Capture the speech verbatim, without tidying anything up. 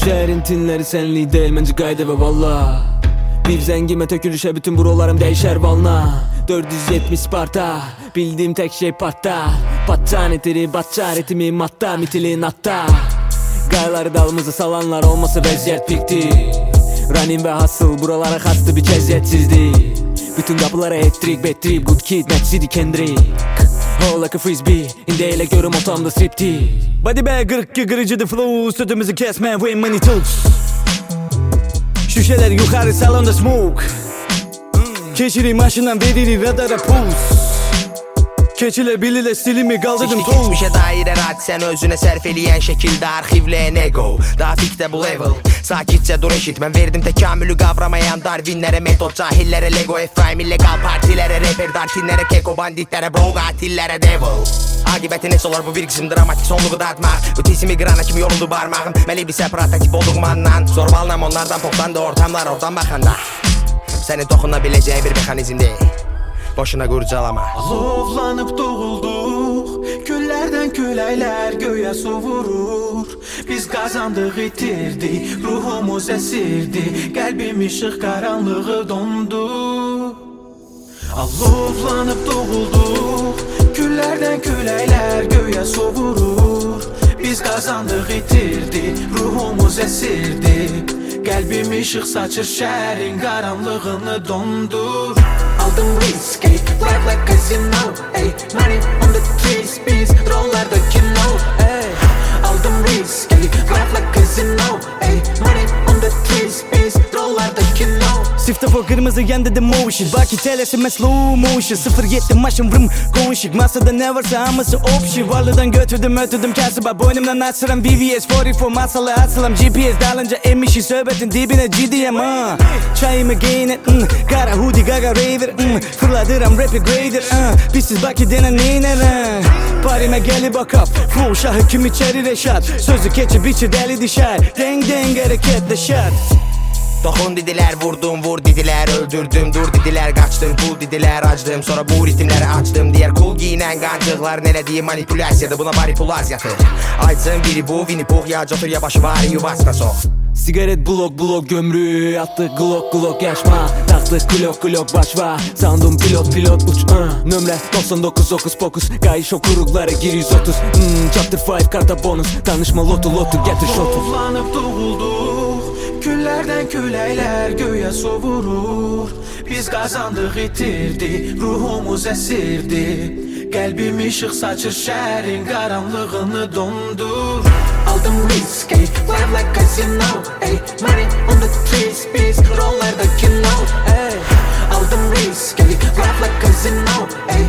şehrin tinleri senli değil mence gayde ve valla. Bir zengime tökülüşe bütün buralarım değişer valna. dört yüz yetmiş Sparta, bildiğim tek şey patta. Pattanetiri batçaretimi matta mitili natta. Gayları dalımızı salanlar olmasa vaziyet pikti. Running ve hustle buralara kastı bir ceziyetsizdi. Bütün kapılara hat-trick, bad trip, good kid, Mad City, Kendrick. Hold like a frisbee, indeyle görüm otamda stripti. Body bag gırık gırıcı the flow, sütümüzü kesme when money talks. Şişeler yukarı salonda smoke. Keçiri maşından verilir radara pulse. Keçiler bilirler stilimi kaldırdım toz. Geçmişe dair erat sen özüne serfeleyen şekilde arşivleyen ego. Daha fikte bu level, sakitçe dur eşit. Ben verdim tekamülü kavramayan Darwinlere, metot cahillere, Lego Efraim illegal partilere, rapper dartinlere, keko banditlere, bro gatillere, devil. Akıbeti ne olur bu virksim dramatik sonluğu dağıtmak. Ötesimi grana kimi yoruldu parmağım. Meli bir separat tip olduk mandan. Zor balnam onlardan poplandı ortamlar oradan bakanda. Senin dokunabileceğin bir mekanizm değil. Boşuna kurcalama. Alovlanıp doğulduk, küllerden küleyler göğe su vurur. Biz kazandık itirdik, ruhumuz esirdi, kalbim ışık karanlığı dondu. Alovlanıp doğulduk, küllerden küleyler göğe su vurur. Biz kazandık itirdik, ruhumuz esirdi, kalbim ışık saçır, şehrin karanlığını dondur. Aldım risk, ey, life like casino, ey, money on the trees, biz rollarda kino, ey. Aldım risk, ey, life like casino, ey, money on the trees, biz rollarda kino. Siftafo kırmızı yandı the motion. Baki telesime slow motion. sıfır yedi maşım vrum konuşik. Masada ne varsa aması option. Varlıdan götürdüm ötürdüm kasaba. Boynumdan asıram V V S kırk dört masalı asılam. G P S dalınca emişi söhbetin dibine ciddiyem ha. Çayımı giyine mm. Kara hoodie gaga raver mm. Fırladıram rap'i grader uh. Bizsiz baki denen neyner uh. Parime gelip bakap Full şahı kim içeri reşat. Sözü keçip içi deli dişer. Deng deng hareketle şart. Dokun dediler, vurdum vur dediler, öldürdüm dur dediler, kaçtım bul dediler, açtım sonra bu ritimleri açtım. Diğer cool giyinen gancıklar ne diye manipülasyada, buna manipülasyatı. Açsın biri bu Winnie Pooh ya cotur ya başı var yuvasına sok. Sigaret blok blok gömrü attık glock glock yaşma. Taktık klok klok başva. Sandım pilot pilot uç uh. Nömre doksan dokuz dokuz pokus. Gayış okuruklara gir yüz otuz hmm, Chapter beş karta bonus. Tanışma lotu lotu getir şotu. Alovlanıp doğulduk, küllerden küleyler göğe su vurur. Biz kazandık itirdik, ruhumuz esirdi, kalbim ışık saçır, şehrin karanlığını dondur. Aldım risk, ey, life like casino, ey, money on the trees, biz rollarda kino, ey. Aldım risk, ey, life like casino, ey,